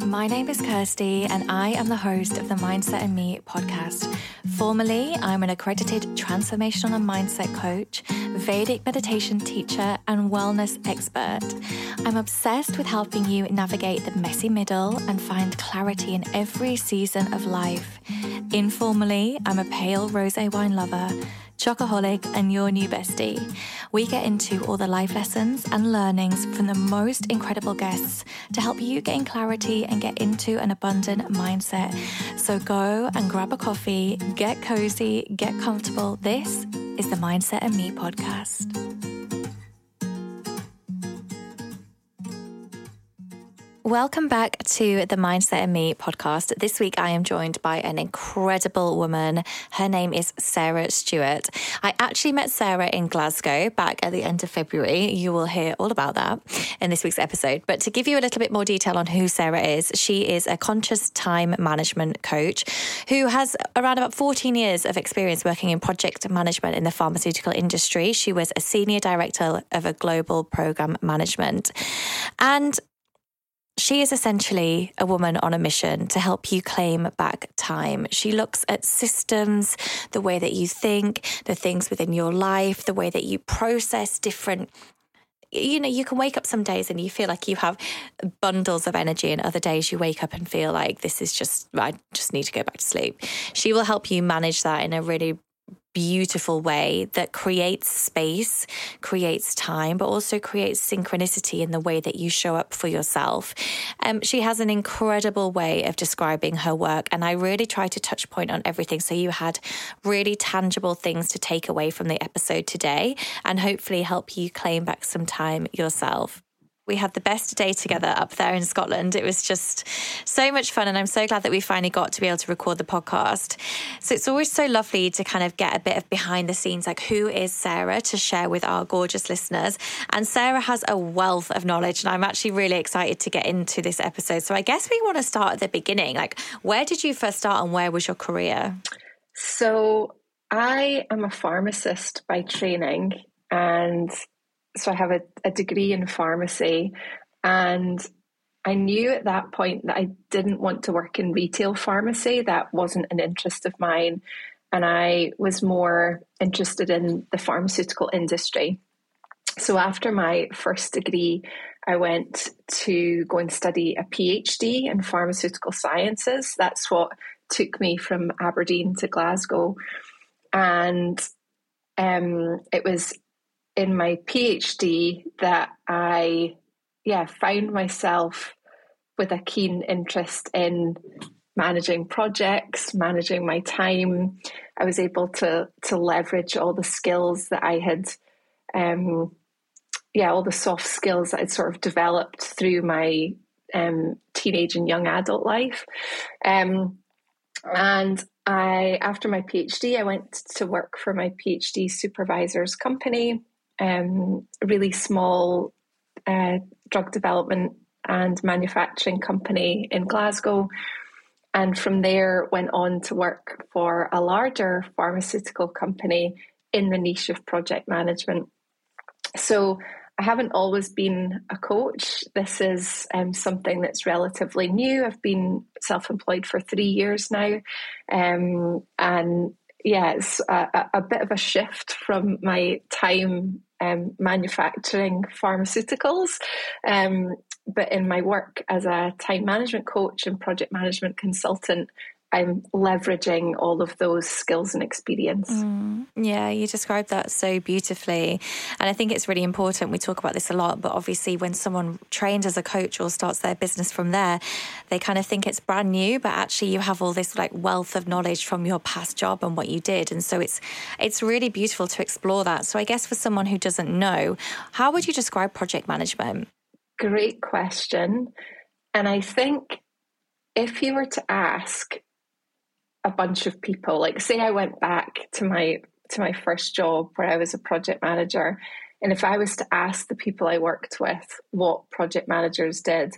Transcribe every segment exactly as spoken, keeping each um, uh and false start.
My name is Kirsty and I am the host of the Mindset and Me podcast. Formerly, I'm an accredited transformational and mindset coach, Vedic meditation teacher, and wellness expert. I'm obsessed with helping you navigate the messy middle and find clarity in every season of life. Informally, I'm a pale rosé wine lover, chocoholic, and your new bestie. We get into all the life lessons and learnings from the most incredible guests to help you gain clarity and get into an abundant mindset. So go and grab a coffee, get cozy, get comfortable. This is the Mindset and Me podcast. Welcome back to the Mindset and Me podcast. This week I am joined by an incredible woman. Her name is Sarah Stewart. I actually met Sarah in Glasgow back at the end of February. You will hear all about that in this week's episode. But to give you a little bit more detail on who Sarah is, she is a conscious time management coach who has around about fourteen years of experience working in project management in the pharmaceutical industry. She was a senior director of a global program management. And she is essentially a woman on a mission to help you claim back time. She looks at systems, the way that you think, the things within your life, the way that you process different. You know, you can wake up some days and you feel like you have bundles of energy, and other days you wake up and feel like this is just, I just need to go back to sleep. She will help you manage that in a really beautiful way that creates space, creates time, but also creates synchronicity in the way that you show up for yourself. Um, she has an incredible way of describing her work, and I really try to touch point on everything so you had really tangible things to take away from the episode today and hopefully help you claim back some time yourself. We had the best day together up there in Scotland. It was just so much fun, and I'm so glad that we finally got to be able to record the podcast. So it's always so lovely to kind of get a bit of behind the scenes, like who is Sarah, to share with our gorgeous listeners. And Sarah has a wealth of knowledge, and I'm actually really excited to get into this episode. So I guess we want to start at the beginning. Like, where did you first start and where was your career? So I am a pharmacist by training, and so I have a, a degree in pharmacy, and I knew at that point that I didn't want to work in retail pharmacy. That wasn't an interest of mine. And I was more interested in the pharmaceutical industry. So after my first degree, I went to go and study a PhD in pharmaceutical sciences. That's what took me from Aberdeen to Glasgow. And um, it was in my PhD that I, yeah, found myself with a keen interest in managing projects, managing my time. I was able to to leverage all the skills that I had, um, yeah, all the soft skills that I'd sort of developed through my um, teenage and young adult life. Um, and I, after my PhD, I went to work for my PhD supervisor's company. Um, a really small uh, drug development and manufacturing company in Glasgow. And from there went on to work for a larger pharmaceutical company in the niche of project management. So I haven't always been a coach. This is um, something that's relatively new. I've been self-employed for three years now. Um, and yeah, it's a, a bit of a shift from my time um, manufacturing pharmaceuticals. Um, but in my work as a time management coach and project management consultant, I'm leveraging all of those skills and experience. Mm, yeah, you described that so beautifully. And I think it's really important. We talk about this a lot, but obviously when someone trains as a coach or starts their business from there, they kind of think it's brand new, but actually you have all this like wealth of knowledge from your past job and what you did. And so it's it's really beautiful to explore that. So I guess for someone who doesn't know, how would you describe project management? Great question. And I think if you were to ask a bunch of people, like say I went back to my to my first job where I was a project manager, and if I was to ask the people I worked with what project managers did,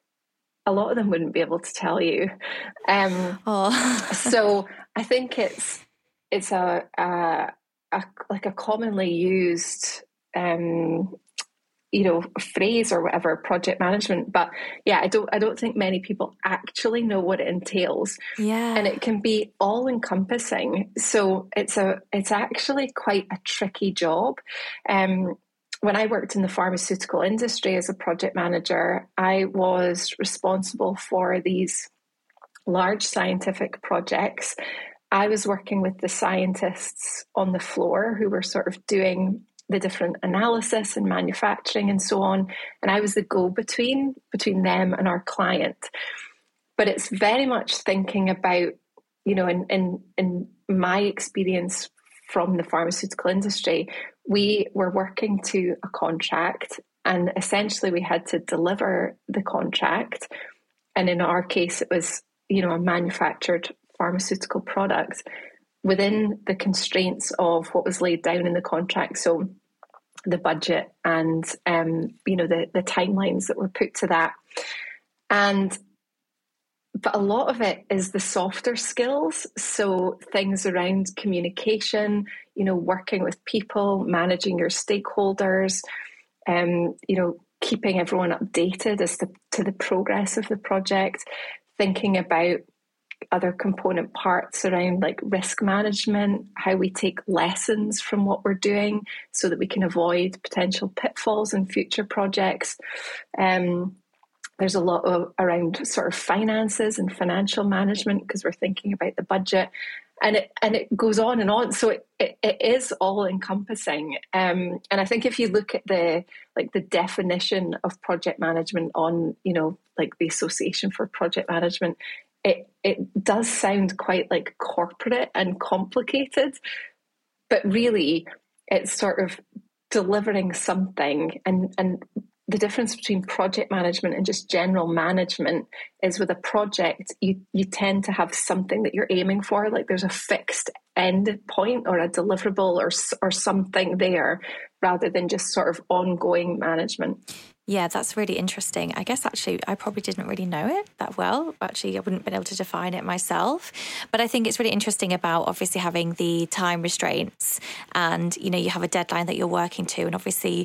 a lot of them wouldn't be able to tell you. Um, oh. So I think it's it's a, a, a like a commonly used um, you know, phrase or whatever, project management. But yeah, I don't I don't think many people actually know what it entails. Yeah. And it can be all encompassing. So it's a it's actually quite a tricky job. Um when I worked in the pharmaceutical industry as a project manager, I was responsible for these large scientific projects. I was working with the scientists on the floor who were sort of doing the different analysis and manufacturing and so on. And I was the go-between between them and our client. But it's very much thinking about, you know, in, in, in my experience from the pharmaceutical industry, we were working to a contract, and essentially we had to deliver the contract. And in our case, it was, you know, a manufactured pharmaceutical product within the constraints of what was laid down in the contract. So the budget and, um, you know, the, the timelines that were put to that. And but a lot of it is the softer skills. So things around communication, you know, working with people, managing your stakeholders, um, you know, keeping everyone updated as to, to the progress of the project, thinking about other component parts around like risk management, how we take lessons from what we're doing so that we can avoid potential pitfalls in future projects. Um, There's a lot of, around sort of finances and financial management because we're thinking about the budget, and it and it goes on and on. So it, it, it is all encompassing. Um, and I think if you look at the like the definition of project management on, you know, like the Association for Project Management, it it does sound quite like corporate and complicated, but really it's sort of delivering something. And and the difference between project management and just general management is with a project, you, you tend to have something that you're aiming for. Like there's a fixed end point or a deliverable or, or something there rather than just sort of ongoing management. Yeah, that's really interesting. I guess actually I probably didn't really know it that well. Actually, I wouldn't have been able to define it myself. But I think it's really interesting about obviously having the time restraints and, you know, you have a deadline that you're working to, and obviously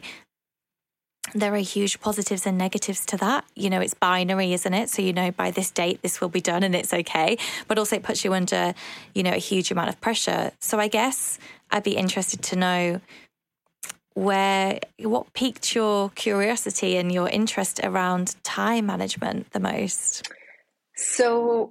there are huge positives and negatives to that. You know, it's binary, isn't it? So, you know, by this date, this will be done and it's okay. But also it puts you under, you know, a huge amount of pressure. So I guess I'd be interested to know where, what piqued your curiosity and your interest around time management the most? So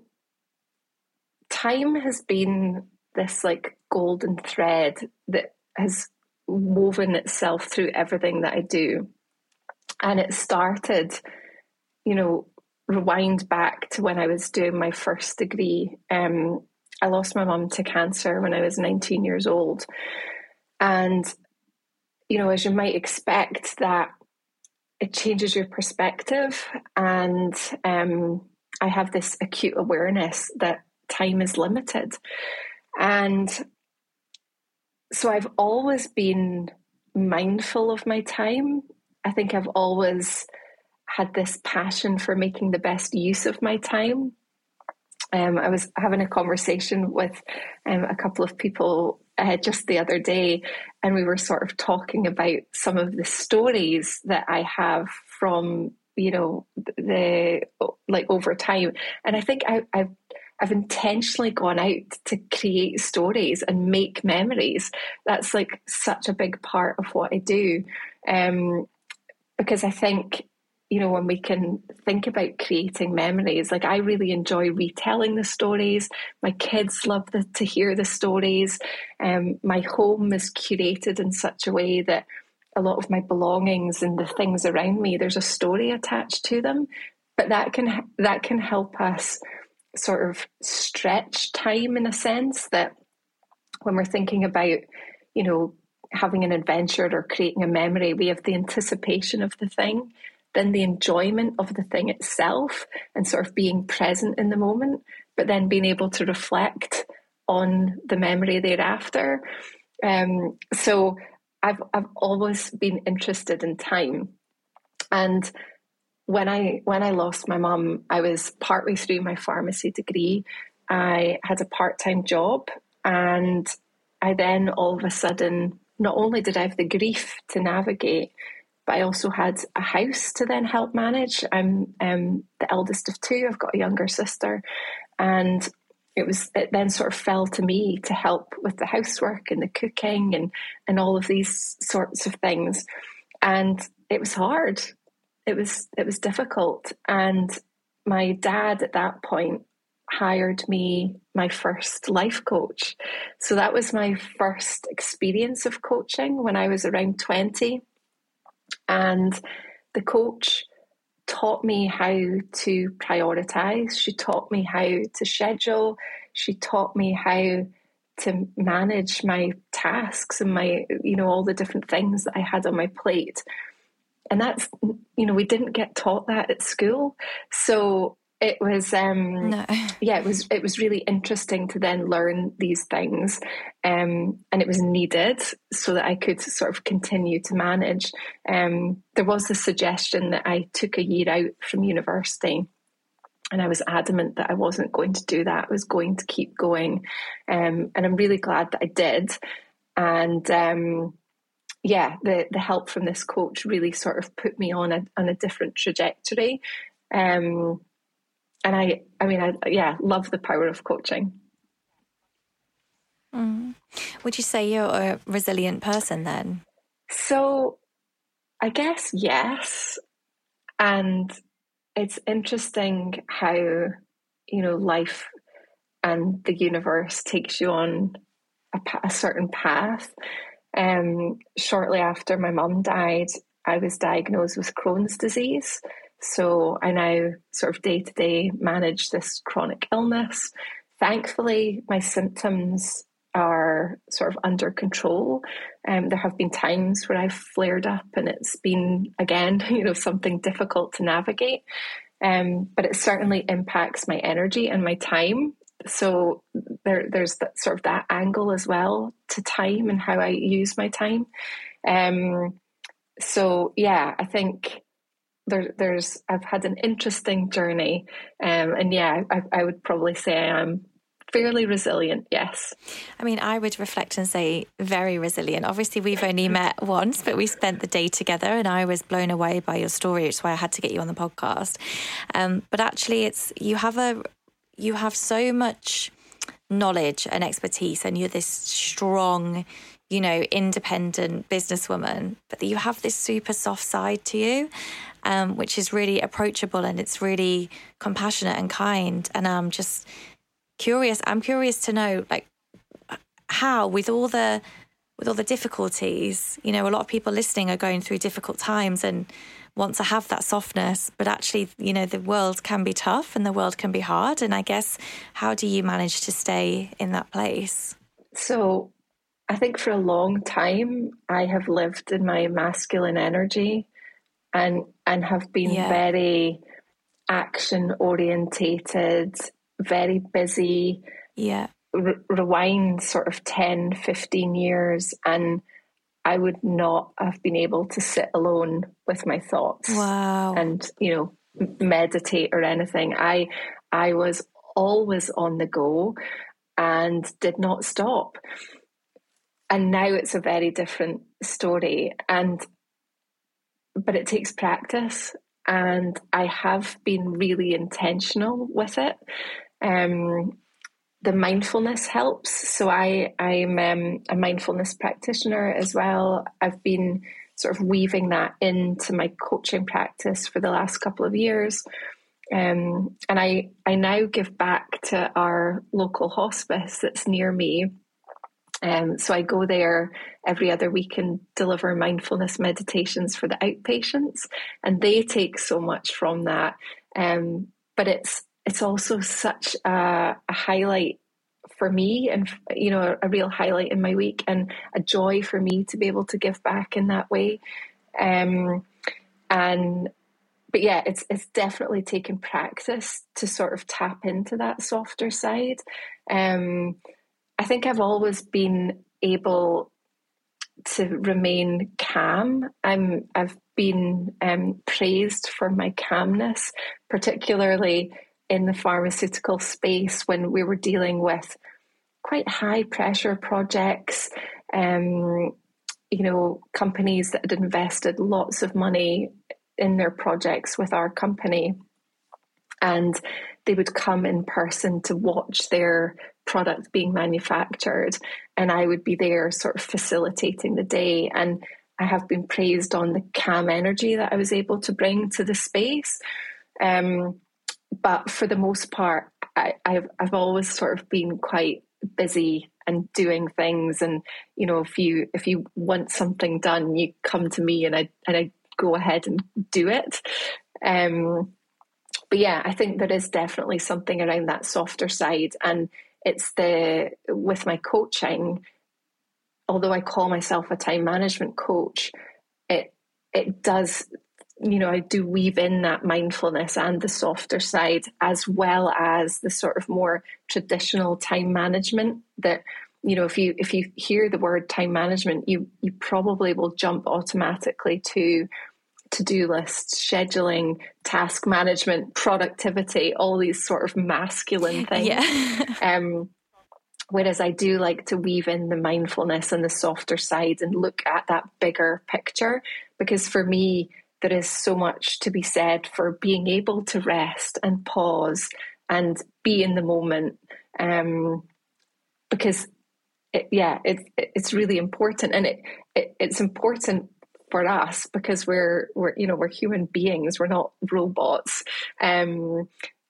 time has been this like golden thread that has woven itself through everything that I do. And it started, you know, rewind back to when I was doing my first degree. Um, I lost my mum to cancer when I was nineteen years old. And, you know, as you might expect, that it changes your perspective. And um, I have this acute awareness that time is limited. And so I've always been mindful of my time. I think I've always had this passion for making the best use of my time. Um, I was having a conversation with um, a couple of people uh, just the other day, and we were sort of talking about some of the stories that I have from, you know, the like over time. And I think I, I've I've intentionally gone out to create stories and make memories. That's like such a big part of what I do. Um, Because I think, you know, when we can think about creating memories, like I really enjoy retelling the stories. My kids love the, to hear the stories. Um, my home is curated in such a way that a lot of my belongings and the things around me, there's a story attached to them. But that can that can help us sort of stretch time in a sense, that when we're thinking about, you know, having an adventure or creating a memory, we have the anticipation of the thing, then the enjoyment of the thing itself and sort of being present in the moment, but then being able to reflect on the memory thereafter. Um, so I've I've always been interested in time. And when I when I lost my mum, I was partway through my pharmacy degree. I had a part-time job, and I then all of a sudden, not only did I have the grief to navigate, but I also had a house to then help manage. I'm um, the eldest of two. I've got a younger sister, and it was it then sort of fell to me to help with the housework and the cooking and and all of these sorts of things. And it was hard. It was it was difficult. And my dad at that point hired me my first life coach. So that was my first experience of coaching when I was around twenty. And the coach taught me how to prioritize. She taught me how to schedule. She taught me how to manage my tasks and my, you know, all the different things that I had on my plate. And that's, you know, we didn't get taught that at school. So it was, um, no. yeah, it was, it was really interesting to then learn these things. Um, and it was needed so that I could sort of continue to manage. Um, there was the suggestion that I took a year out from university, and I was adamant that I wasn't going to do that. I was going to keep going. Um, and I'm really glad that I did. And, um, yeah, the, the help from this coach really sort of put me on a, on a different trajectory. Um, And I, I mean, I, yeah, love the power of coaching. Mm. Would you say you're a resilient person then? So I guess yes. And it's interesting how, you know, life and the universe takes you on a, a certain path. Um, shortly after my mum died, I was diagnosed with Crohn's disease. So I now sort of day to day manage this chronic illness. Thankfully, my symptoms are sort of under control. Um, there have been times where I've flared up and it's been, again, you know, something difficult to navigate. Um, but it certainly impacts my energy and my time. So there, there's that sort of that angle as well to time and how I use my time. Um, so yeah, I think there, there's I've had an interesting journey, um, and yeah, I, I would probably say I am fairly resilient. Yes. I mean, I would reflect and say very resilient. Obviously, we've only met once, but we spent the day together, and I was blown away by your story, which is why I had to get you on the podcast. Um, but actually, it's you have a you have so much knowledge and expertise, and you're this strong, you know, independent businesswoman, but you have this super soft side to you, um, which is really approachable and it's really compassionate and kind. And I'm just curious. I'm curious to know, like, how with all the with all the difficulties, you know, a lot of people listening are going through difficult times and want to have that softness, but actually, you know, the world can be tough and the world can be hard. And I guess, how do you manage to stay in that place? So I think for a long time, I have lived in my masculine energy and and have been yeah. very action orientated, very busy. Yeah. Re- rewind sort of ten, fifteen years, and I would not have been able to sit alone with my thoughts. Wow. And, you know, meditate or anything. I I was always on the go and did not stop. And now it's a very different story. And but it takes practice, and I have been really intentional with it. Um, the mindfulness helps. So I, I'm um, a mindfulness practitioner as well. I've been sort of weaving that into my coaching practice for the last couple of years. Um, and I, I now give back to our local hospice that's near me. Um, so I go there every other week and deliver mindfulness meditations for the outpatients, and they take so much from that. Um, but it's it's also such a, a highlight for me, and you know, a, a real highlight in my week, and a joy for me to be able to give back in that way. Um, and but yeah, it's it's definitely taken practice to sort of tap into that softer side. Um, I think I've always been able to remain calm. I'm, I've been um, praised for my calmness, particularly in the pharmaceutical space when we were dealing with quite high pressure projects. Um, you know, companies that had invested lots of money in their projects with our company, and they would come in person to watch their product being manufactured, and I would be there sort of facilitating the day. And I have been praised on the calm energy that I was able to bring to the space. Um, but for the most part, I, I've I've always sort of been quite busy and doing things. And you know, if you if you want something done, you come to me, and I and I go ahead and do it. Um, but yeah, I think there is definitely something around that softer side, and it's the with my coaching. Although I call myself a time management coach, it it does, you know, I do weave in that mindfulness and the softer side, as well as the sort of more traditional time management that, you know, if you if you hear the word time management, you you probably will jump automatically to to-do lists, scheduling, task management, productivity, all these sort of masculine things. Yeah. um, Whereas I do like to weave in the mindfulness and the softer side and look at that bigger picture, because for me, there is so much to be said for being able to rest and pause and be in the moment. Um, because it, yeah, it, it's really important, and it, it it's important for us because we're we're you know we're human beings, we're not robots. Um,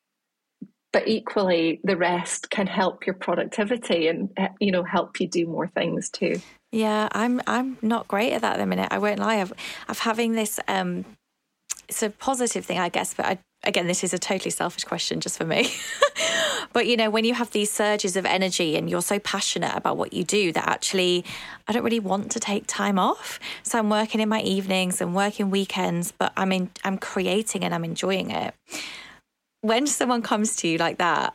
But equally, the rest can help your productivity and, you know, help you do more things too. Yeah, I'm I'm not great at that at the minute. I won't lie. I've, I've having this, um, it's a positive thing, I guess. But I, again, this is a totally selfish question just for me. But, you know, when you have these surges of energy and you're so passionate about what you do that actually I don't really want to take time off. So I'm working in my evenings and working weekends, but I'm in, I'm creating and I'm enjoying it. When someone comes to you like that,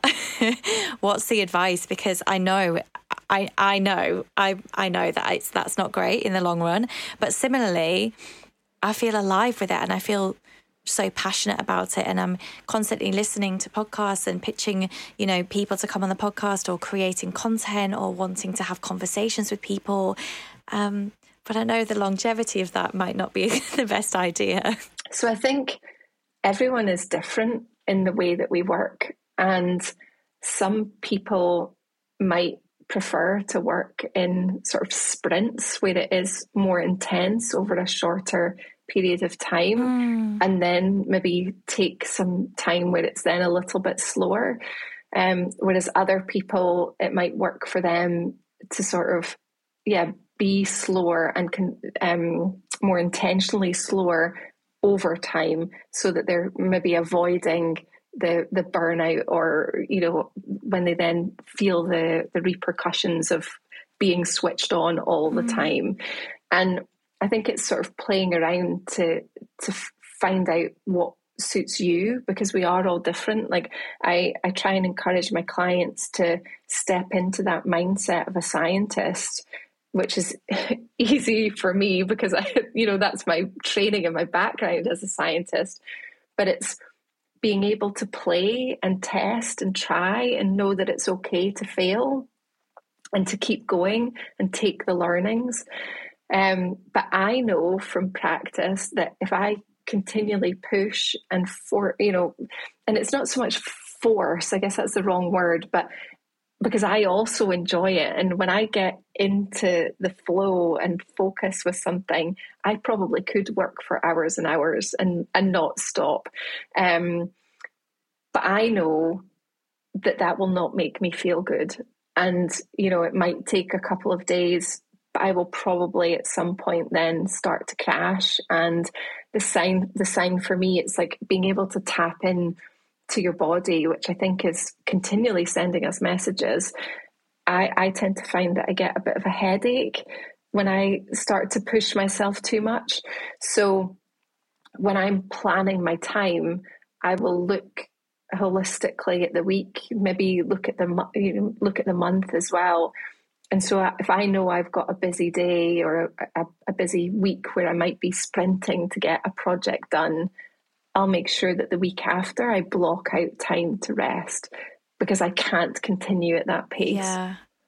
what's the advice? Because I know, I I know, I I know that it's that's not great in the long run. But similarly, I feel alive with it, and I feel so passionate about it, and I'm constantly listening to podcasts and pitching, you know, people to come on the podcast, or creating content, or wanting to have conversations with people. Um, but I know the longevity of that might not be the best idea. So I think everyone is different in the way that we work, and some people might prefer to work in sort of sprints where it is more intense over a shorter period of time, mm. and then maybe take some time where it's then a little bit slower. Um, whereas other people, it might work for them to sort of, yeah, be slower and can, um, more intentionally slower over time, so that they're maybe avoiding the the burnout, or, you know, when they then feel the the repercussions of being switched on all the mm. time. And I think it's sort of playing around to to find out what suits you, because we are all different. Like I I try and encourage my clients to step into that mindset of a scientist, which is easy for me because I, you know, that's my training and my background as a scientist. But it's being able to play and test and try and know that it's okay to fail and to keep going and take the learnings. Um, but I know from practice that if I continually push and for, you know, and it's not so much force, I guess that's the wrong word, but because I also enjoy it. And when I get into the flow and focus with something, I probably could work for hours and hours and, and not stop. Um, but I know that that will not make me feel good. And, you know, it might take a couple of days, but I will probably at some point then start to crash. And the sign, the sign for me, it's like being able to tap in to your body, which I think is continually sending us messages. I, I tend to find that I get a bit of a headache when I start to push myself too much. So when I'm planning my time, I will look holistically at the week, maybe look at the you know, look at the month as well. And so if I know I've got a busy day or a, a busy week where I might be sprinting to get a project done, I'll make sure that the week after I block out time to rest, because I can't continue at that pace. Yeah.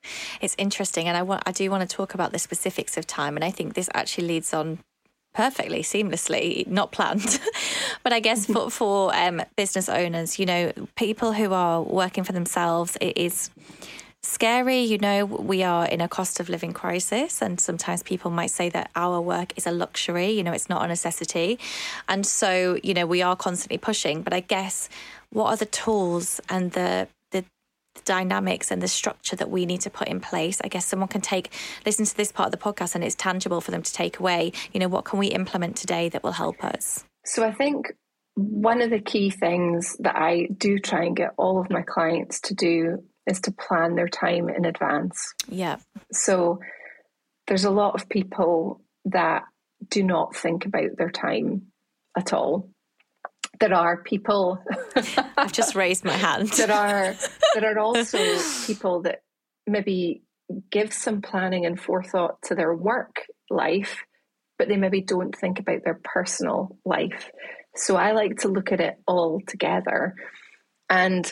It's interesting. And I want, I do want to talk about the specifics of time. And I think this actually leads on perfectly, seamlessly, not planned. But I guess for, for um, business owners, you know, people who are working for themselves, it is scary. You know, we are in a cost of living crisis, and sometimes people might say that our work is a luxury, you know, it's not a necessity. And so, you know, we are constantly pushing. But I guess what are the tools and the the dynamics and the structure that we need to put in place? I guess someone can take, listen to this part of the podcast and it's tangible for them to take away. You know, what can we implement today that will help us? So I think one of the key things that I do try and get all of my clients to do is to plan their time in advance. Yeah. So there's a lot of people that do not think about their time at all. There are people I've just raised my hand. there are there are also people that maybe give some planning and forethought to their work life, but they maybe don't think about their personal life. So I like to look at it all together. And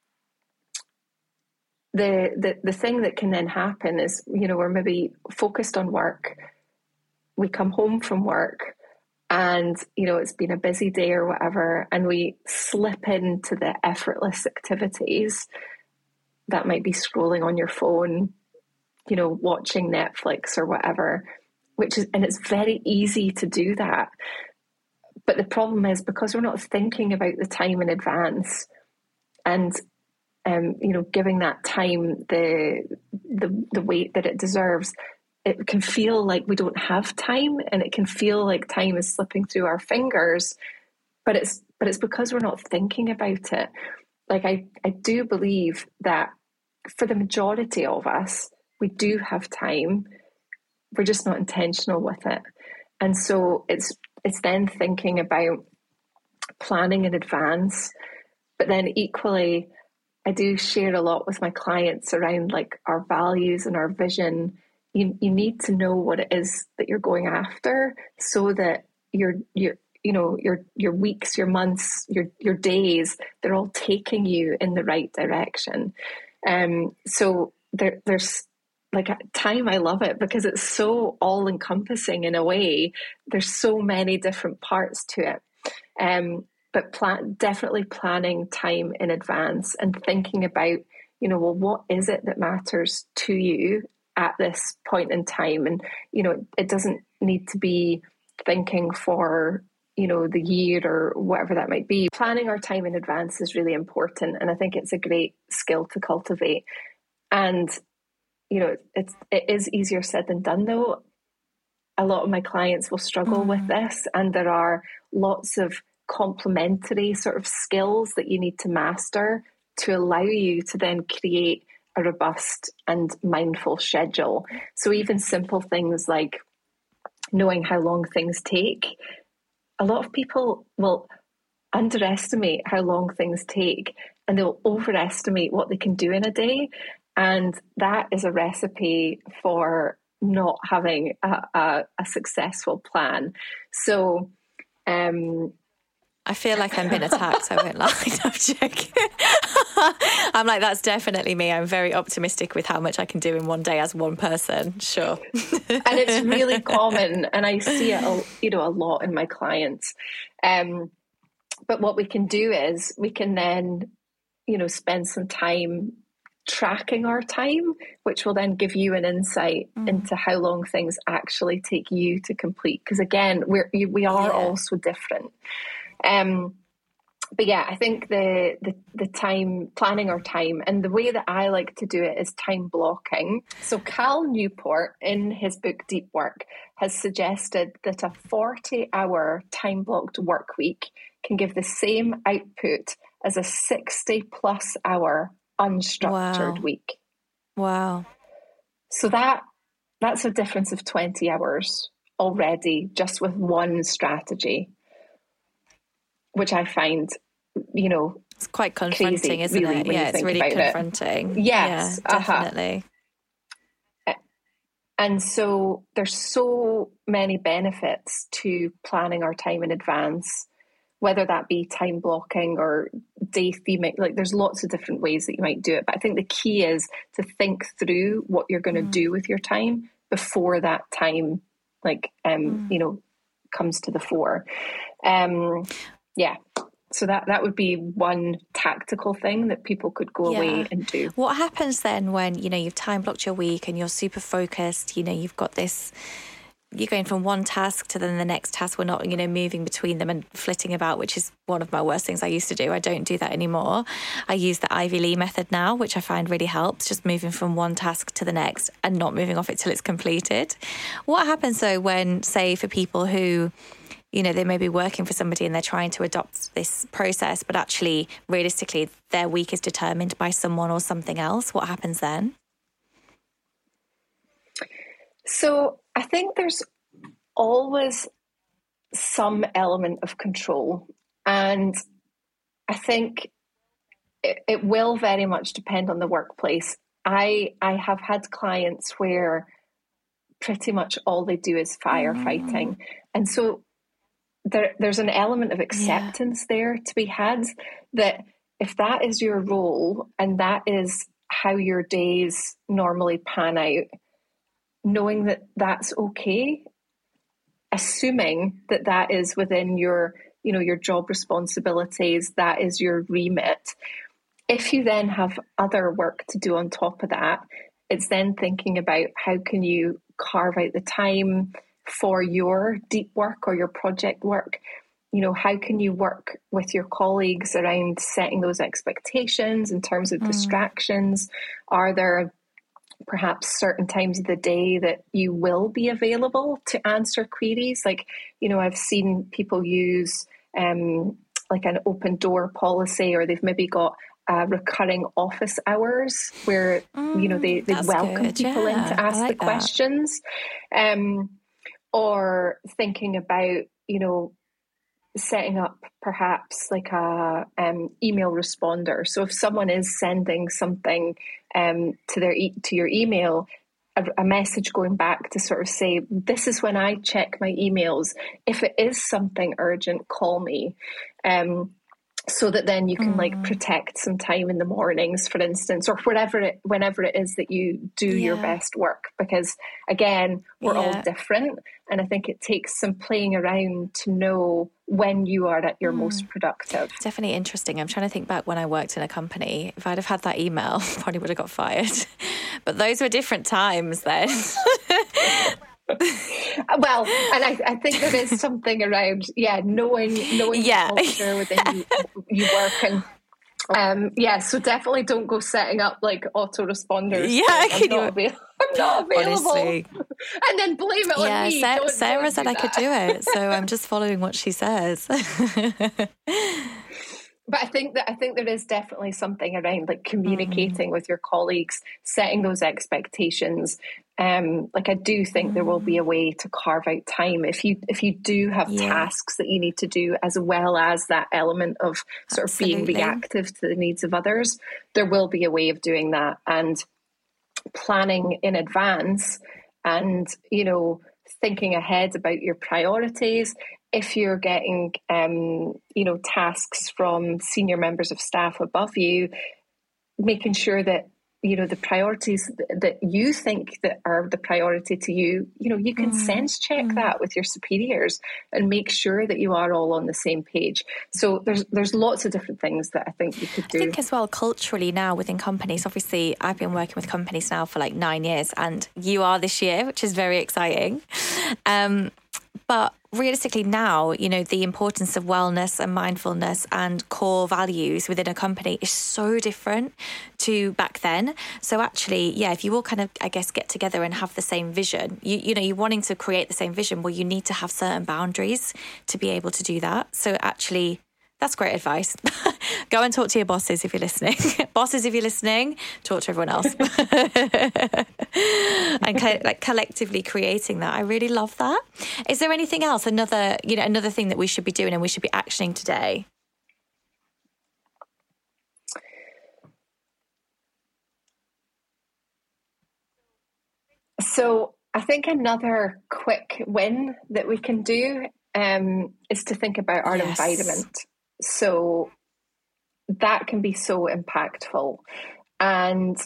the the the thing that can then happen is, you know, we're maybe focused on work. We come home from work and, you know, it's been a busy day or whatever, and we slip into the effortless activities that might be scrolling on your phone, you know, watching Netflix or whatever, which is, and it's very easy to do that. But the problem is, because we're not thinking about the time in advance and, um, you know, giving that time the, the, the weight that it deserves, it can feel like we don't have time, and it can feel like time is slipping through our fingers, but it's, but it's because we're not thinking about it. Like I, I do believe that for the majority of us, we do have time. We're just not intentional with it. And so it's, it's then thinking about planning in advance, but then equally, I do share a lot with my clients around like our values and our vision. You, you need to know what it is that you're going after, so that your your you know your your weeks, your months, your your days, they're all taking you in the right direction. Um, so there there's like time. I love it because it's so all encompassing in a way. There's so many different parts to it. Um, but plan, definitely planning time in advance and thinking about, you know, well, what is it that matters to you at this point in time? And, you know, it doesn't need to be thinking for, you know, the year or whatever that might be. Planning our time in advance is really important. And I think it's a great skill to cultivate. And, you know, it's, it is easier said than done though. A lot of my clients will struggle mm. with this, and there are lots of complementary sort of skills that you need to master to allow you to then create a robust and mindful schedule. So even simple things like knowing how long things take. A lot of people will underestimate how long things take, and they'll overestimate what they can do in a day. And that is a recipe for not having a, a, a successful plan. So, um, I feel like I'm being attacked. I won't lie. I'm joking. I'm like, that's definitely me. I'm very optimistic with how much I can do in one day as one person. Sure. And it's really common, and I see it, a, you know, a lot in my clients. Um, but what we can do is we can then, you know, spend some time tracking our time, which will then give you an insight mm. into how long things actually take you to complete. Because again, we're we are yeah. all so different. Um, but yeah, I think the, the the time, planning our time, and the way that I like to do it is time blocking. So Cal Newport, in his book Deep Work, has suggested that a forty hour time blocked work week can give the same output as a sixty plus hour unstructured wow. week. Wow. So that that's a difference of twenty hours already, just with one strategy, which I find, you know, it's quite confronting, crazy, isn't really, it? Yeah, it's really confronting. It. Yes, yeah, definitely. Uh-huh. And so there's so many benefits to planning our time in advance, whether that be time blocking or day theming. Like there's lots of different ways that you might do it. But I think the key is to think through what you're going to mm. do with your time before that time, like, um, mm. you know, comes to the fore. Um, yeah. So that, that would be one tactical thing that people could go yeah. away and do. What happens then when, you know, you've time blocked your week and you're super focused, you know, you've got this, you're going from one task to then the next task. We're not, you know, moving between them and flitting about, which is one of my worst things I used to do. I don't do that anymore. I use the Ivy Lee method now, which I find really helps, just moving from one task to the next and not moving off it till it's completed. What happens though when, say, for people who, you know, they may be working for somebody and they're trying to adopt this process, but actually, realistically, their week is determined by someone or something else? What happens then? So I think there's always some element of control. And I think it, it will very much depend on the workplace. I I have had clients where pretty much all they do is firefighting. Mm. And so there, there's an element of acceptance yeah. there to be had, that if that is your role and that is how your days normally pan out, knowing that that's okay, assuming that that is within your, you know, your job responsibilities, that is your remit. If you then have other work to do on top of that, it's then thinking about how can you carve out the time for your deep work or your project work. You know, how can you work with your colleagues around setting those expectations in terms of mm. distractions? Are there perhaps certain times of the day that you will be available to answer queries? Like, you know, I've seen people use um, like an open door policy, or they've maybe got uh, recurring office hours where, mm, you know, they, they welcome good. people yeah, in to ask like the that. questions. Um, or thinking about, you know, setting up perhaps like a um, email responder. So if someone is sending something um, to their e- to your email, a, a message going back to sort of say, this is when I check my emails. If it is something urgent, call me. Um, so that then you can mm. like protect some time in the mornings, for instance, or whatever it, whenever it is that you do yeah. your best work. Because again, we're yeah. all different. And I think it takes some playing around to know when you are at your mm. most productive. Definitely interesting. I'm trying to think back when I worked in a company. If I'd have had that email, I probably would have got fired. But those were different times then. Well, and I, I think there is something around, yeah, knowing knowing yeah. the culture within you, you work, and um, yeah, so definitely don't go setting up like autoresponders. Yeah, I'm not, avail- I'm not available. Honestly. And then blame it yeah, on me. Sarah, don't, Sarah don't said I could do it, so I'm just following what she says. But I think that I think there is definitely something around like communicating mm. with your colleagues, setting those expectations. Um, like I do think mm. there will be a way to carve out time if you if you do have yeah. tasks that you need to do, as well as that element of sort Absolutely. of being reactive to the needs of others. There will be a way of doing that, and planning in advance, and you know, thinking ahead about your priorities. If you're getting, um, you know, tasks from senior members of staff above you, making sure that, you know, the priorities that you think that are the priority to you, you know, you can mm. sense check mm. that with your superiors and make sure that you are all on the same page. So there's there's lots of different things that I think you could do. I think as well, culturally now within companies, obviously I've been working with companies now for like nine years and you are this year, which is very exciting. Um, but realistically now, you know, the importance of wellness and mindfulness and core values within a company is so different to back then. So actually, yeah, if you all kind of, I guess, get together and have the same vision, you, you know, you're wanting to create the same vision, well, you need to have certain boundaries to be able to do that. So actually, that's great advice. Go and talk to your bosses if you're listening. Bosses, if you're listening, talk to everyone else. And co- like collectively creating that. I really love that. Is there anything else? Another, you know, another thing that we should be doing and we should be actioning today? So I think another quick win that we can do um, is to think about our yes. environment. So that can be so impactful. And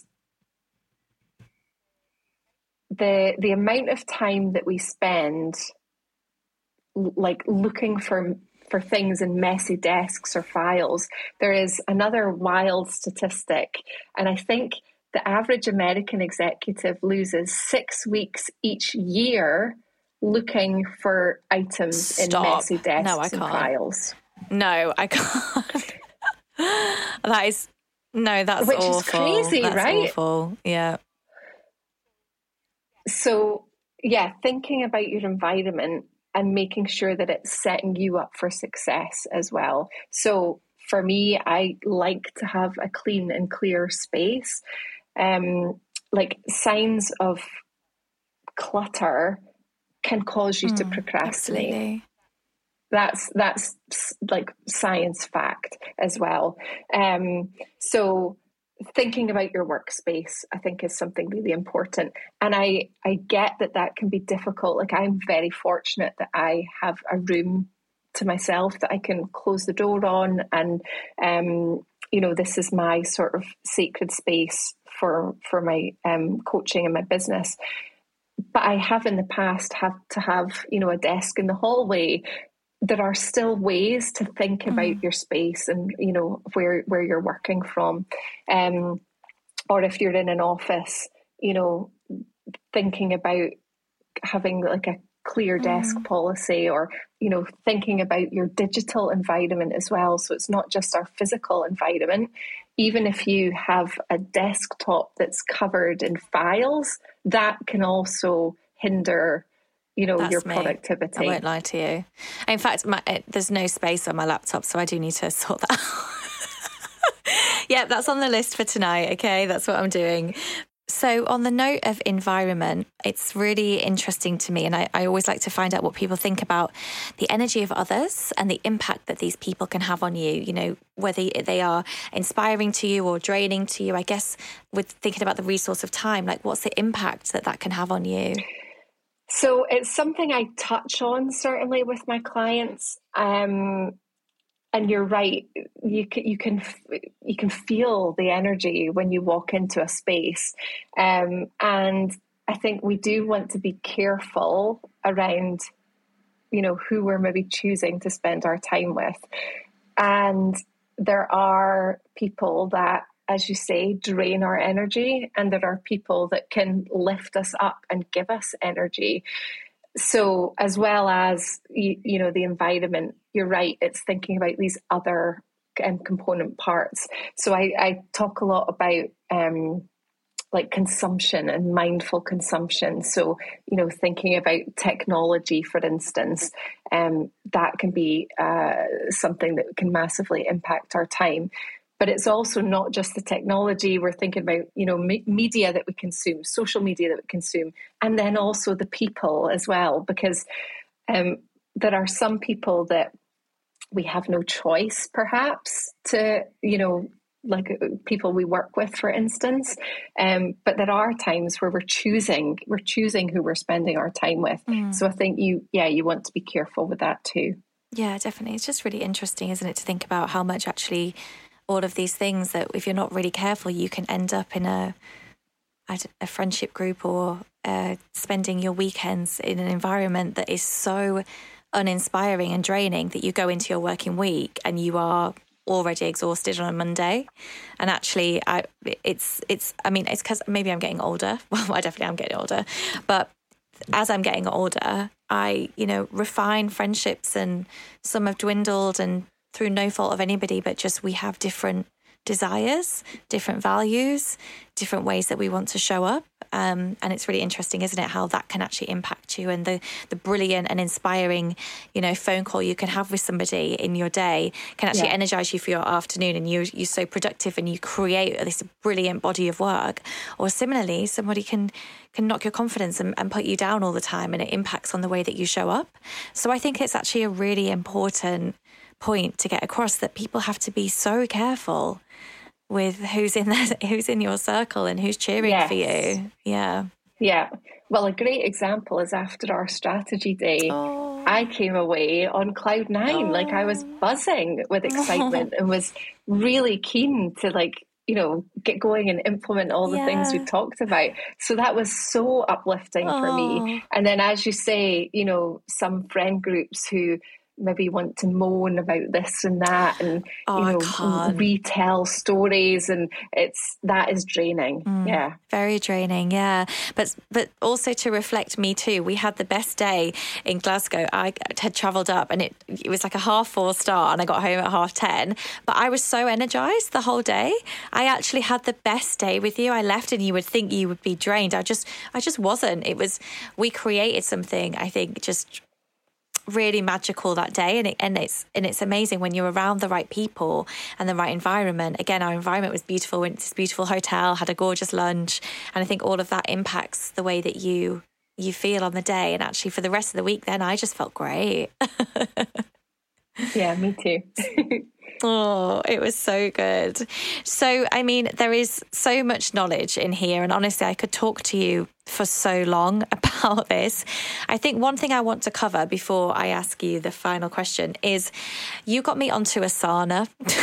the the amount of time that we spend like looking for for things in messy desks or files, there is another wild statistic, and I think the average American executive loses six weeks each year looking for items Stop. in messy desks no, I and can't. files. No, I can't. That is no, that's Which awful. is crazy, that's right? Awful. Yeah. So yeah, thinking about your environment and making sure that it's setting you up for success as well. So for me, I like to have a clean and clear space. Um, like signs of clutter can cause you mm, to procrastinate. Absolutely. That's that's like science fact as well. Um, so thinking about your workspace, I think, is something really important. And I, I get that that can be difficult. Like, I'm very fortunate that I have a room to myself that I can close the door on. And, um, you know, this is my sort of sacred space for, for my um, coaching and my business. But I have in the past had to have, you know, a desk in the hallway. There are still ways to think about mm. your space and, you know, where, where you're working from. Um, or if you're in an office, you know, thinking about having like a clear desk mm. policy, or, you know, thinking about your digital environment as well. So it's not just our physical environment. Even if you have a desktop that's covered in files, that can also hinder, you know, That's your productivity. Me. I won't lie to you. In fact, my, it, there's no space on my laptop, so I do need to sort that out. Yeah, that's on the list for tonight, okay? That's what I'm doing. So on the note of environment, it's really interesting to me, and I, I always like to find out what people think about the energy of others and the impact that these people can have on you, you know, whether they are inspiring to you or draining to you. I guess with thinking about the resource of time, like what's the impact that that can have on you? So it's something I touch on certainly with my clients, um, and you're right. You can you can you can feel the energy when you walk into a space, um, and I think we do want to be careful around, you know, who we're maybe choosing to spend our time with, and there are people that, as you say, drain our energy, and there are people that can lift us up and give us energy. So as well as, you, you know, the environment, you're right, it's thinking about these other um, component parts. So I, I talk a lot about um, like consumption and mindful consumption. So, you know, thinking about technology, for instance, um, that can be uh, something that can massively impact our time. But it's also not just the technology. We're thinking about, you know, me- media that we consume, social media that we consume, and then also the people as well, because um, there are some people that we have no choice, perhaps, to, you know, like people we work with, for instance. Um, but there are times where we're choosing, we're choosing who we're spending our time with. Mm. So I think you, yeah, you want to be careful with that too. Yeah, definitely. It's just really interesting, isn't it, to think about how much actually all of these things that if you're not really careful, you can end up in a a friendship group or uh, spending your weekends in an environment that is so uninspiring and draining that you go into your working week and you are already exhausted on a Monday. And actually, I it's it's I mean, it's because maybe I'm getting older. Well, I definitely am getting older, but as I'm getting older, I you know refine friendships, and some have dwindled, and through no fault of anybody, but just we have different desires, different values, different ways that we want to show up. Um, and it's really interesting, isn't it, how that can actually impact you, and the, the brilliant and inspiring, you know, phone call you can have with somebody in your day can actually yeah. energize you for your afternoon, and you, you're so productive and you create this brilliant body of work. Or similarly, somebody can can knock your confidence and, and put you down all the time, and it impacts on the way that you show up. So I think it's actually a really important point to get across, that people have to be so careful with who's in the, who's in your circle and who's cheering yes. for you. Yeah. Yeah. Well, a great example is after our strategy day, oh. I came away on cloud nine. Oh. Like I was buzzing with excitement and was really keen to like, you know, get going and implement all the yeah. things we talked about. So that was so uplifting oh. for me. And then, as you say, you know, some friend groups who maybe want to moan about this and that and oh, you know retell stories, and it's that is draining. Mm, yeah, very draining. Yeah, but but also to reflect me too. We had the best day in Glasgow. I had travelled up and it it was like a half four start, and I got home at half ten. But I was so energized the whole day. I actually had the best day with you. I left and you would think you would be drained. I just I just wasn't. It was we created something. I think just. really magical that day, and it, and it's and it's amazing when you're around the right people and the right environment. Again, our environment was beautiful. Went to this beautiful hotel, had a gorgeous lunch, and I think all of that impacts the way that you you feel on the day. And actually, for the rest of the week, then I just felt great. Yeah, me too. Oh, it was so good. So, I mean, there is so much knowledge in here, and honestly, I could talk to you for so long about this. I think one thing I want to cover before I ask you the final question is you got me onto Asana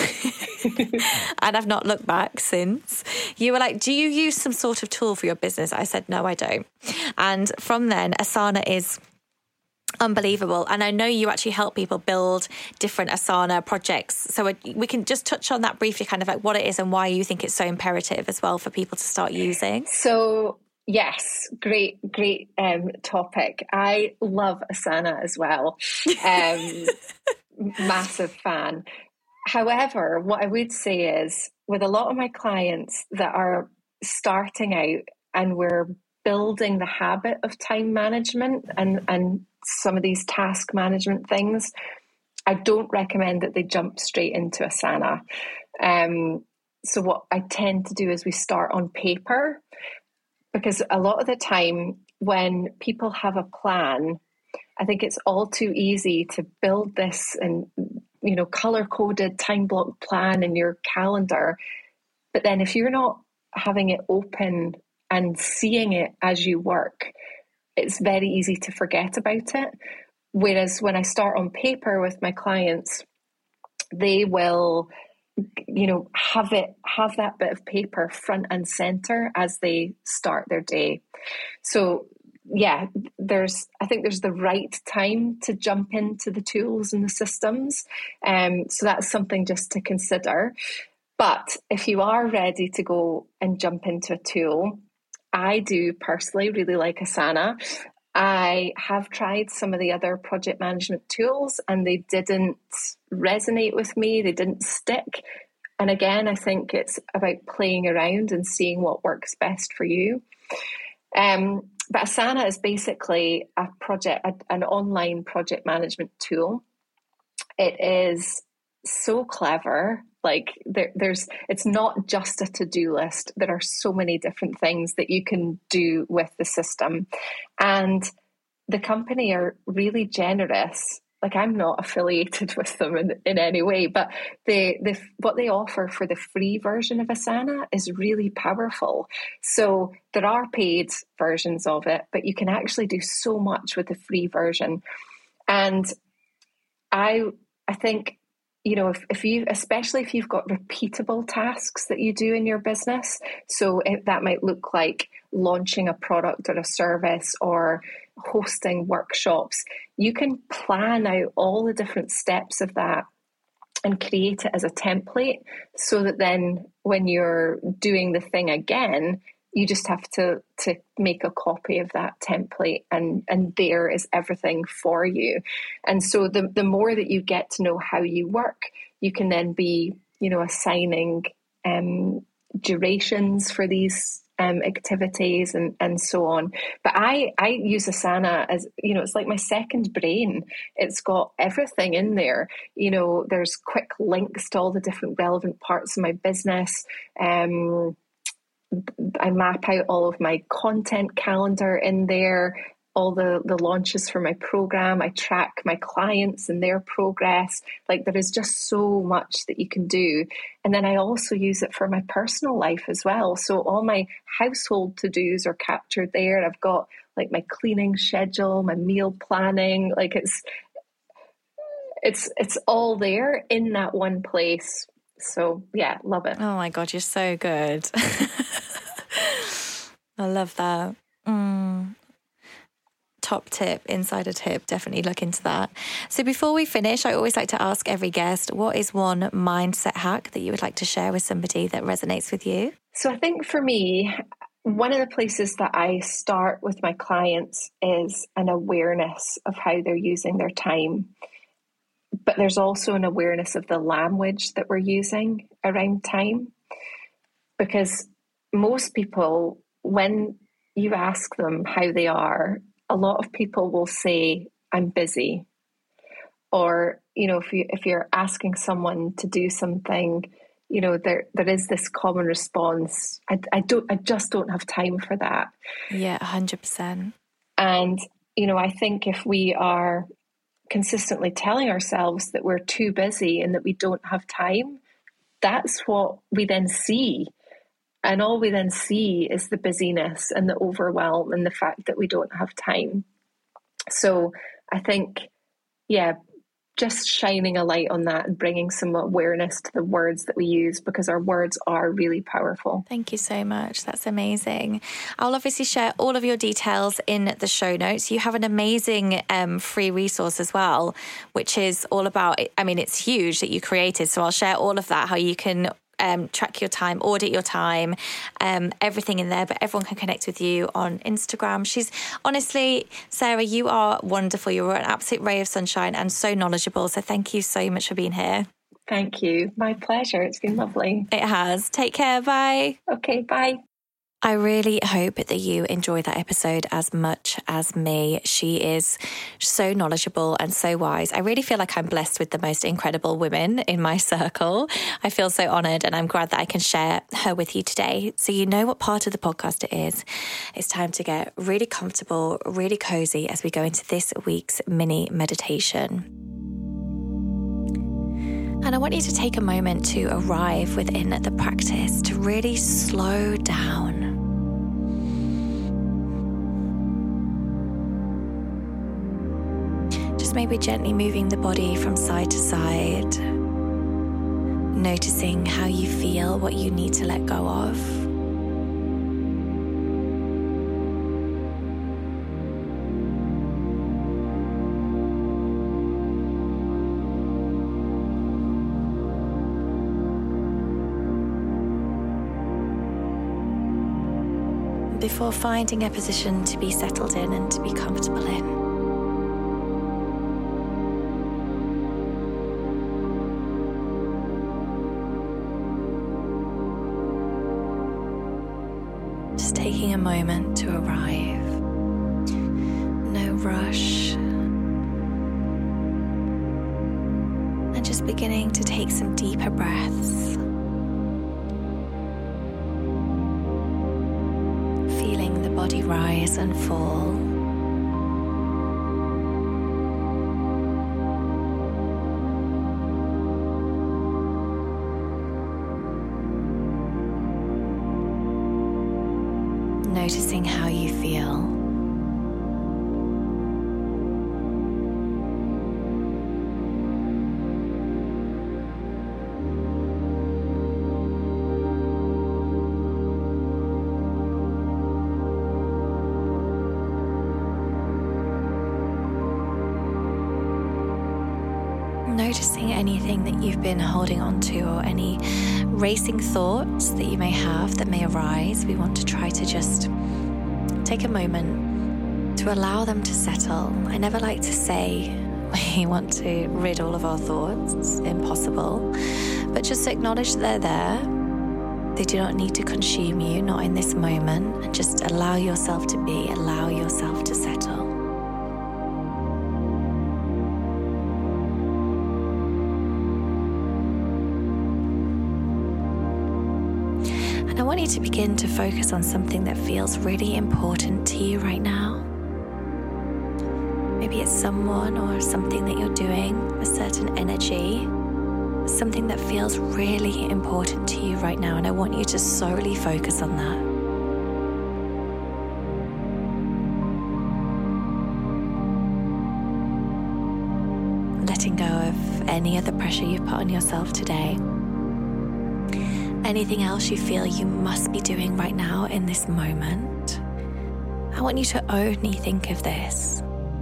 and I've not looked back since. You were like, do you use some sort of tool for your business? I said, no, I don't. And from then, Asana is unbelievable. And I know you actually help people build different Asana projects. So we can just touch on that briefly, kind of like what it is and why you think it's so imperative as well for people to start using. So yes, great, great um, topic. I love Asana as well. Um, massive fan. However, what I would say is with a lot of my clients that are starting out and we're building the habit of time management and, and some of these task management things, I don't recommend that they jump straight into Asana. Um, so what I tend to do is we start on paper, because a lot of the time when people have a plan, I think it's all too easy to build this and, you know, color-coded time block plan in your calendar. But then if you're not having it open and seeing it as you work, it's very easy to forget about it. Whereas when I start on paper with my clients, they will, you know, have it, have that bit of paper front and center as they start their day. So yeah, there's, I think there's the right time to jump into the tools and the systems. Um, so that's something just to consider. But if you are ready to go and jump into a tool, I do personally really like Asana. I have tried some of the other project management tools and they didn't resonate with me. They didn't stick. And again, I think it's about playing around and seeing what works best for you. Um, but Asana is basically a project, a, an online project management tool. It is so clever. Like there, there's, it's not just a to-do list. There are so many different things that you can do with the system. And the company are really generous. Like I'm not affiliated with them in, in any way, but they, the, what they offer for the free version of Asana is really powerful. So there are paid versions of it, but you can actually do so much with the free version. And I, I think, you know, if, if you, especially if you've got repeatable tasks that you do in your business, so if that might look like launching a product or a service or hosting workshops, you can plan out all the different steps of that and create it as a template so that then when you're doing the thing again, you just have to, to make a copy of that template and, and there is everything for you. And so the, the more that you get to know how you work, you can then be, you know, assigning um, durations for these um, activities and, and so on. But I, I use Asana as, you know, it's like my second brain. It's got everything in there. You know, there's quick links to all the different relevant parts of my business. Um, I map out all of my content calendar in there. all the, the launches for my program. I track my clients and their progress. Like, there is just so much that you can do. And then I also use it for my personal life as well. So all my household to-dos are captured there. I've got like my cleaning schedule, my meal planning, like it's, it's, it's all there in that one place. So yeah, love it. Oh my God, you're so good. I love that. Mm. Top tip, insider tip, definitely look into that. So before we finish, I always like to ask every guest, what is one mindset hack that you would like to share with somebody that resonates with you? So I think for me, one of the places that I start with my clients is an awareness of how they're using their time. But there's also an awareness of the language that we're using around time. Because most people, when you ask them how they are, a lot of people will say, I'm busy. Or, you know, if you if you're asking someone to do something, you know, there there is this common response. I, I don't I just don't have time for that. Yeah, one hundred percent. And, you know, I think if we are consistently telling ourselves that we're too busy and that we don't have time, that's what we then see. And all we then see is the busyness and the overwhelm and the fact that we don't have time. So I think, yeah, just shining a light on that and bringing some awareness to the words that we use, because our words are really powerful. Thank you so much. That's amazing. I'll obviously share all of your details in the show notes. You have an amazing um, free resource as well, which is all about, I mean, it's huge that you created. So I'll share all of that, how you can Um, track your time, audit your time, um, everything in there, but everyone can connect with you on Instagram. She's honestly, Sarah, you are wonderful. You're an absolute ray of sunshine and so knowledgeable. So thank you so much for being here. Thank you. My pleasure. It's been lovely. It has. Take care. Bye. Okay, bye. I really hope that you enjoyed that episode as much as me. She is so knowledgeable and so wise. I really feel like I'm blessed with the most incredible women in my circle. I feel so honoured, and I'm glad that I can share her with you today. So you know what part of the podcast it is. It's time to get really comfortable, really cozy as we go into this week's mini meditation. And I want you to take a moment to arrive within the practice, to really slow down. Just maybe gently moving the body from side to side, noticing how you feel, what you need to let go of. Before finding a position to be settled in and to be comfortable in. Just taking a moment to arrive. No rush. And just beginning to take some deeper breaths. Body rise and fall. Noticing how you feel. Noticing anything that you've been holding on to or any racing thoughts that you may have that may arise. We want to try to just take a moment to allow them to settle. I never like to say we want to rid all of our thoughts. It's impossible. But just acknowledge that they're there. They do not need to consume you, not in this moment. And just allow yourself to be, allow yourself to settle. I want you to begin to focus on something that feels really important to you right now. Maybe it's someone or something that you're doing, a certain energy, something that feels really important to you right now, and I want you to solely focus on that. Letting go of any other pressure you've put on yourself today. Anything else you feel you must be doing right now in this moment. I want you to only think of this.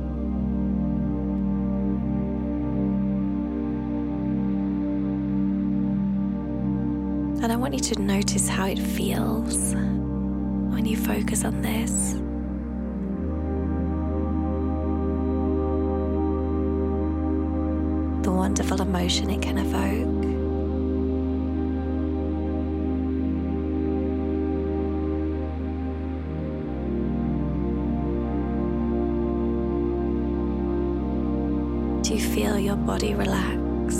And I want you to notice how it feels when you focus on this. The wonderful emotion it can evoke. Do you feel your body relax?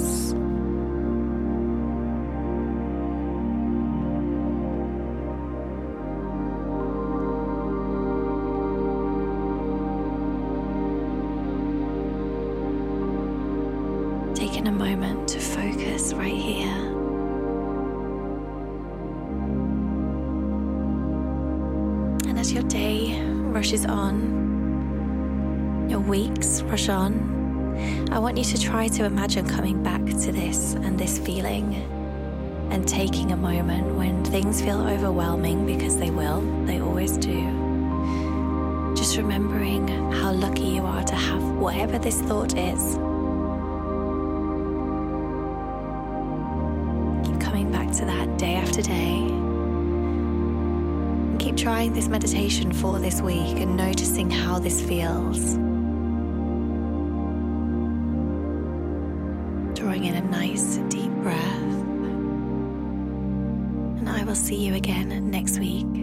Taking a moment to focus right here. And as your day rushes on, your weeks rush on, I want you to try to imagine coming back to this and this feeling and taking a moment when things feel overwhelming, because they will, they always do. Just remembering how lucky you are to have whatever this thought is. Keep coming back to that day after day. And keep trying this meditation for this week and noticing how this feels. Drawing in a nice deep breath. And I will see you again next week.